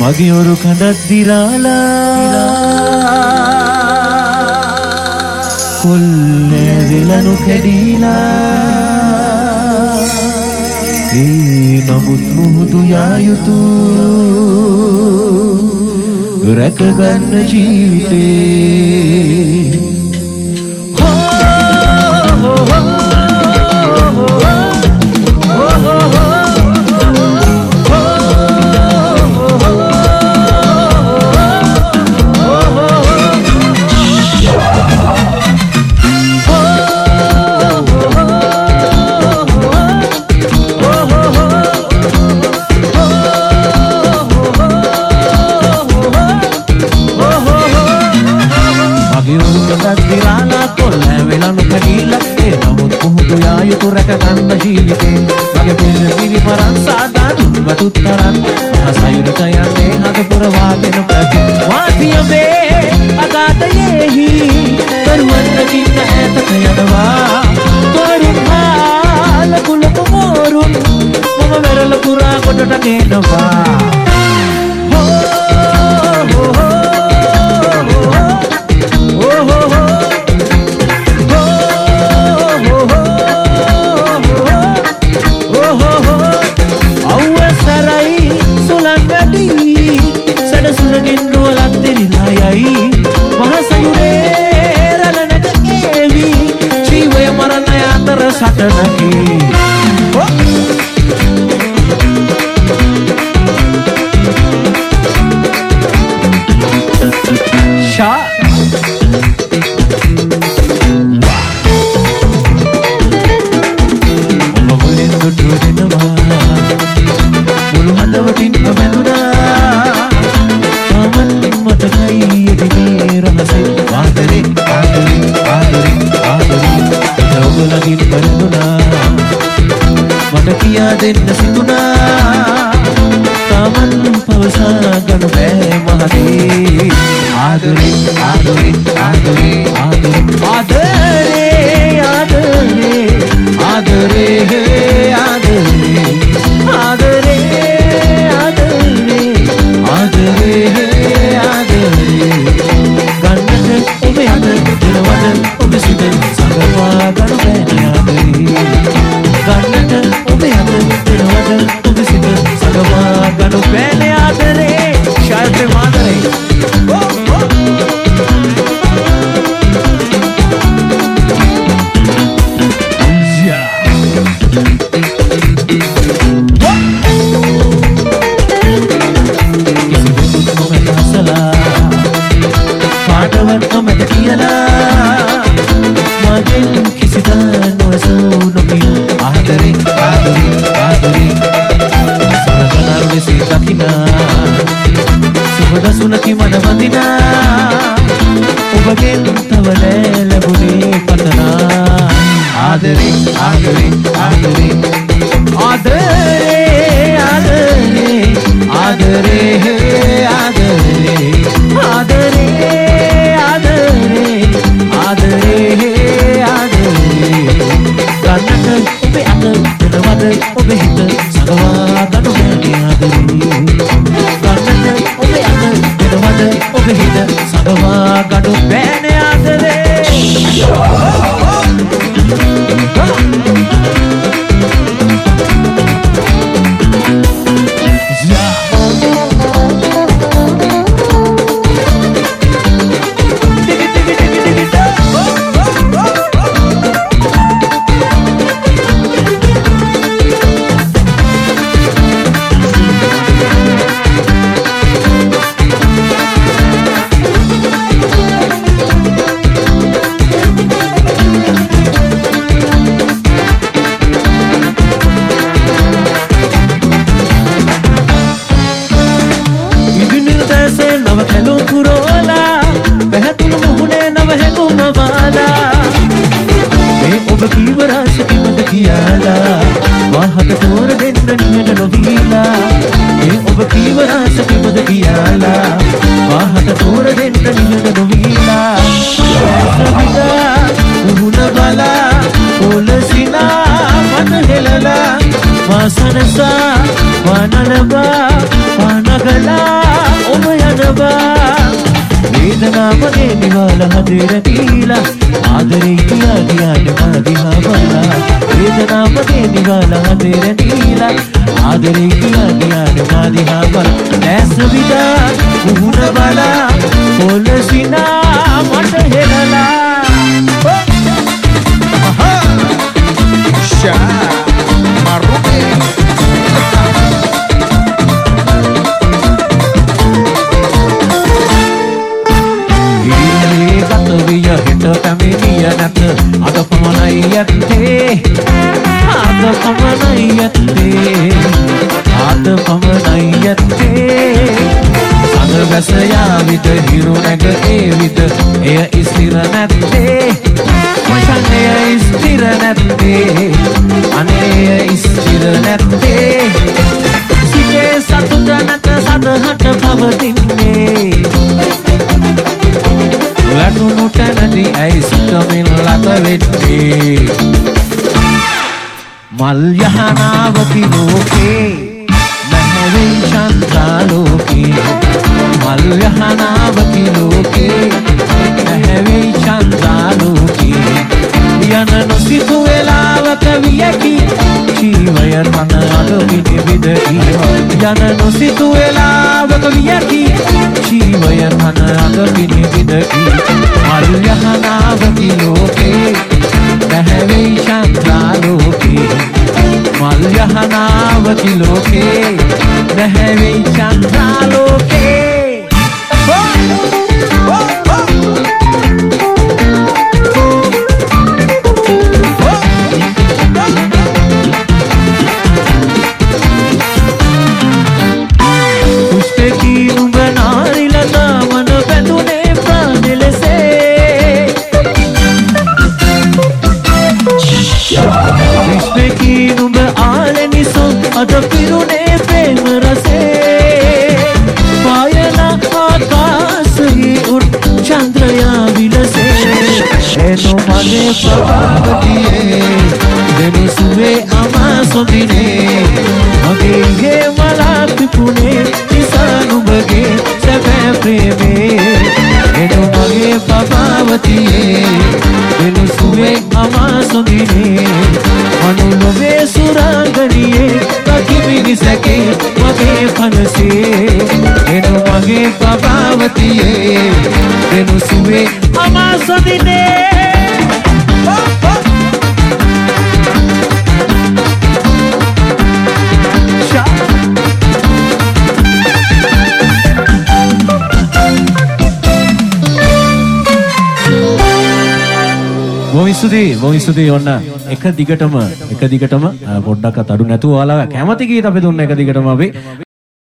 මගේ ඔරු කඳක් දිරාලා කොල්ලේ වෙලනු කැඩීලා ඒ නමුත් මුහුදු යා යුතු රැකගන්න ජීවිතේ රැකගන්න ජීවිතේ මගේ පිළිවිලි පරන් සාදානුන් වතුත්තරන් අසයුරට යන්නේ හද පුරවාගෙන පැති වාසියවේ අගාතයේහි දරුවන්නකින්න ඈතට යනවා තොරුන් හාල කුලක මෝරුන් මම වෙරළ පුරා කොටට ගෙනවා දෙන්න සිතුනා තමන් පවසා ගනු බෑ මහදේ ආදරේ ආදරේ ආදරේ ආදරේ ආදරේ ආදරේ ආදරේ ආදරේ ආදරේ ආදරේ ගන්නට ඔබේ අත දිනවද ඔබ සිත සංගවා ගනු බෑ ආදරේ ගන්නට ඔබේ අත දිනවද ඔබ සිත සංගවා ගනු බෑ ආදරේ ශායත් මාදරේ सुनकी मन बंदिना उबगे तवले लबुने पतना आदरे आदरे आदरे आदरे आदरे आदरे आदरे आदरे आदरे आदरे आदरे कन्नट उबे अत दिनवद उबे हित सगवा गनु आदरे ඔබ හිත සඳවා ගඩු බෑන ආදරේ Sanasa, Wananaba, Wanagala. ඔබ යනවා වේදනාවගේ නිවාල හදේර දීලා ආදරේ කියා ගියාට මදිහා බලලා වේදනාවගේ නිවාල හදේර දීලා ආදරේ කියා ගියාට මදිහා බලලා දැස් විදා උහුණ බලා පොළසිනා මට හෙලලා පැමිණිය නැත අද පමණයි යත්තේ අද පමණයි යත්තේ අද පමණයි යත්තේ අද වැස යාවිත හිරු නැග ඒවිත එය ස්ථිර නැත්තේ මචන් එය ස්ථිර නැත්තේ අනේ එය ස්ථිර නැත්තේ සිතේ සතුට නැත සදහට පවතින්නේ වැටුණු තැනදී ඇයි සිතමින් ලත වෙන්නේ මල් යහනාවකි ලෝකේ නැහැවෙයි චන්ද්‍රාලෝකේ මල් යහනාවකි ලෝකේ නැහැවෙයි චන්ද්‍රාලෝකේ යන නොසිතු වෙලාවක වියකි ජීවය තන අඩුවිනි විදකි යන නොසිතු වෙලාවක වියකි ජීවය තන අඩුවිනි විදකි මල් යහනාවකි ලෝකේ නැහැවෙයි චන්ද්‍රාලෝකේ මල් යහනාවකි ලෝකේ නැහැවෙයි චන්ද්‍රාලෝකේ අද පිරුණේ ප්‍රේම රසේ පායන ආකාශයේ උත් චන්ද්‍රයා විලසේ එනෝ මගේ ප්‍රභාවතියේ දෙනුසුවේ අමාසොදිනේ මගේ ගේ මලක් පිපුණේ නිසා නුඹගේ සැප ප්‍රේමේ එනෝ මගේ ප්‍රභාවතියේ දෙනුසුවේ අමාසොදිනේ මනුලොවේ සුරංගනියේ මිනිසකේ මගේ පනසේ එනු මගේ ප්‍රභාවතියේ එනු සුවේ අමාසදිනේ බොහොම ස්තුතියි ඔන්න එක දිගටම පොඩ්ඩක් අඩු නැතුව ඔයාලා කැමති ගීත අපි දුන්න එක දිගටම අපි